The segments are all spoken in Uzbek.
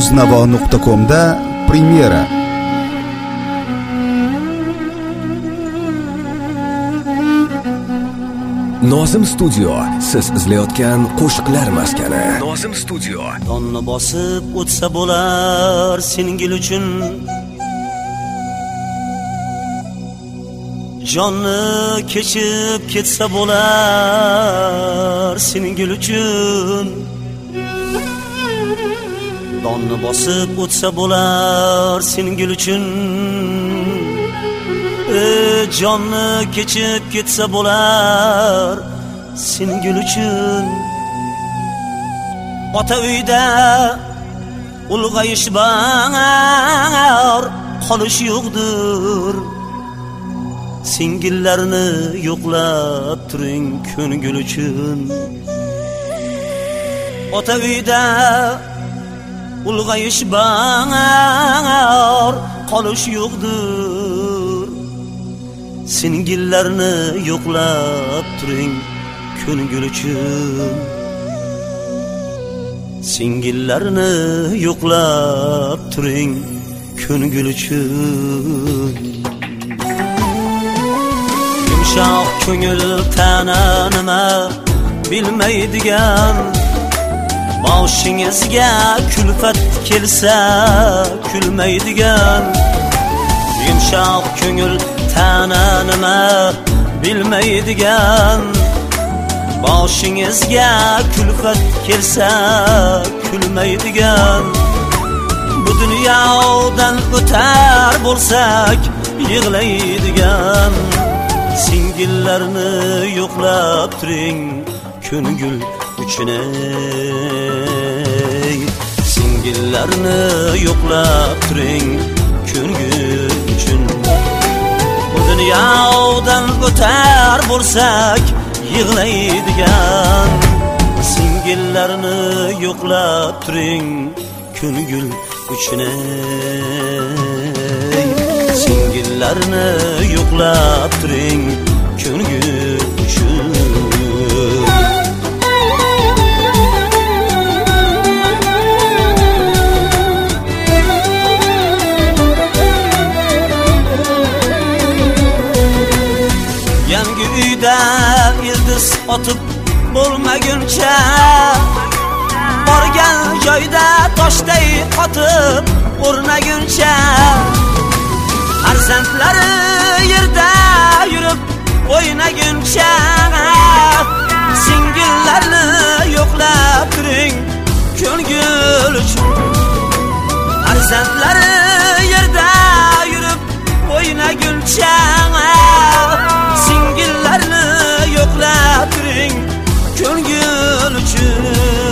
uznavo.com da premyera. Nozim Studio, siz izlayotgan qo'shiqlar maskani. Nozim Studio. Donni bosib o'tsa bo'lar singil uchun, jonni kechib ketsa bo'lar singil uchun, donni bosib o'tsa bo'lar singil uchun, jonni kechib ketsa bo'lar singil uchun. Ota uyda ulg'ayish bor, qolish yo'qdir. Singillarni yo'qlab turing ko'ngil uchun. Ota uyda ulg'ayish bor, qolish yo'qdir. Singillarni yo'qlab turing ko'ngil uchun. Singillarni yo'qlab turing ko'ngil uchun. Yumshoq ko'ngil tana nima bilmaydigan, boshingizga kulfat kelsa kulmaydigan. Yumshoq ko'ngil tana nima bilmaydigan, boshingizga kulfat kelsa kulmaydigan. Bu dunyodan o'tar bo'lsak yig'laydigan. Singillarni yo'qlab turing ko'ngil uchun. Singillarni yo'qlab turing ko'ngil uchun. Bu dunyodan o'tar bo'lsak yig'laydigan. Singillarni yo'qlab turing ko'ngil uchun. Singillarni yo'qlab turing ko'ngil uchun. Yangi uyda ildiz otib bo'lmaguncha, borgan joyda toshday qotib o'rnaguncha, farzandlari yerda yurib o'ynaguncha, singillarni yo'qlab turing ko'ngil uchun. Farzandlari yerda yurib o'ynaguncha, singillarni yo'qlab turing ko'ngil uchun.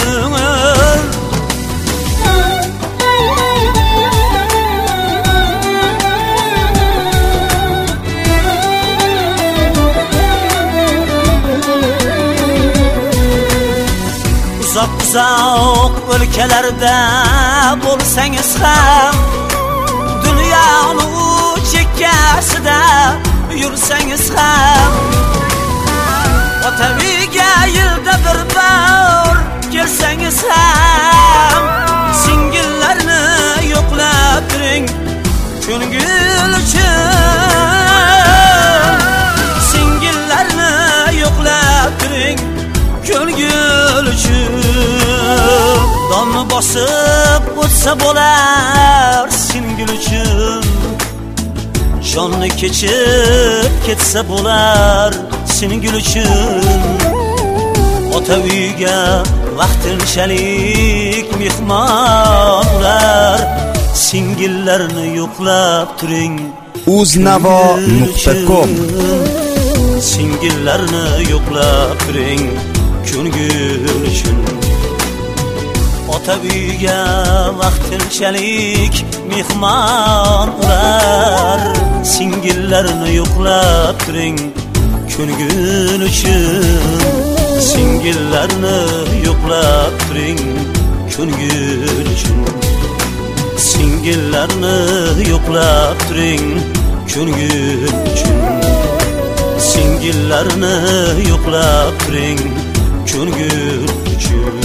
Uzoq o'lkalarda bo'lsangiz ham, dunyoni chekkasida yursangiz ham, ota uyga yilda bir bor kelsangiz ham, singillarni yo'qlab turing ko'ngil uchun. Singillarni yo'qlab turing ko'ngil uchun. Donni bosib o'tsa bo'lar singil uchun, jonni kechib ketsa bo'lar singil uchun. Ota uyga vaqtinchalik mehmon ular, singillarni yo'qlab turing uznavo.com. Singillarni yo'qlab turing ko'ngil uchun. Ota uyga vaqtinchalik mehmon ular, singillarni yo'qlab turing ko'ngil uchun. Singillarni yo'qlab turing ko'ngil uchun. Singillarni yo'qlab turing ko'ngil uchun. Singillarni yo'qlab turing ko'ngil uchun.